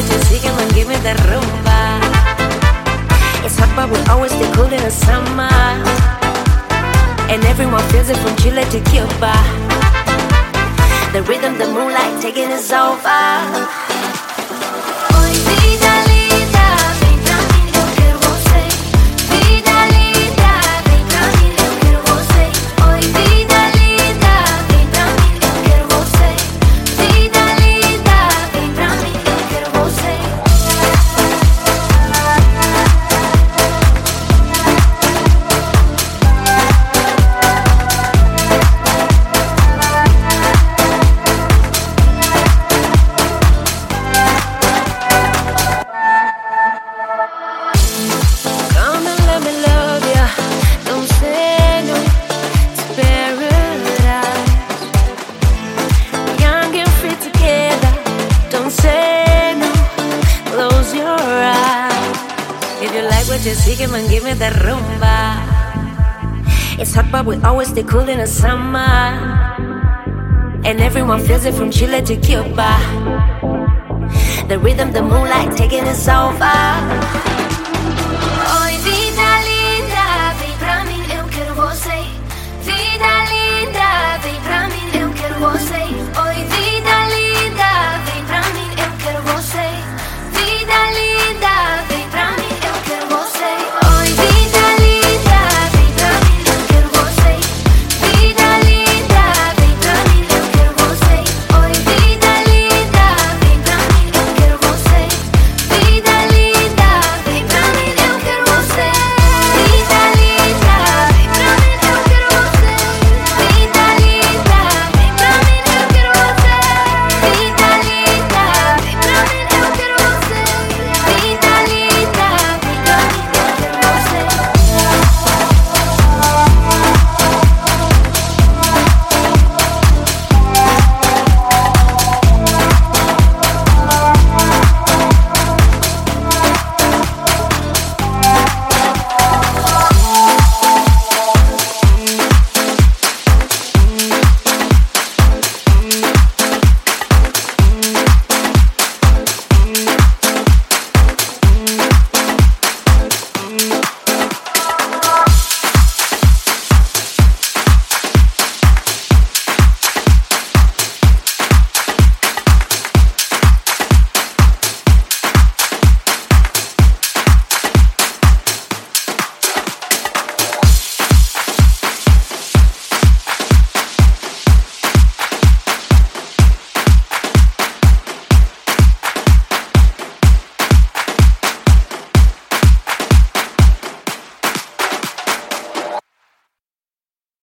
what you're seeking, man, give me that rumba. It's hot, but we always stay cool in the summer. And everyone feels it from Chile to Cuba. The rhythm, the moonlight, taking us over. Oi, vida linda, vem pra mim, eu quero você. Vida linda, vem pra mim, eu quero você. Oi, vida linda, vem pra mim, eu quero você. Vida linda, vem pra mim, eu quero você. Come and let me love ya. Don't say no to paradise. Young and free together. Don't say no. Close your eyes. If you like what you're seeking, man, give me that rumba. It's hot, but we always stay cool in the summer. And everyone feels it from Chile to Cuba. The rhythm, the moonlight, taking us over. Oi, vida linda, vem pra mim, eu quero você. Vida linda, vem pra mim, eu quero você. Oi,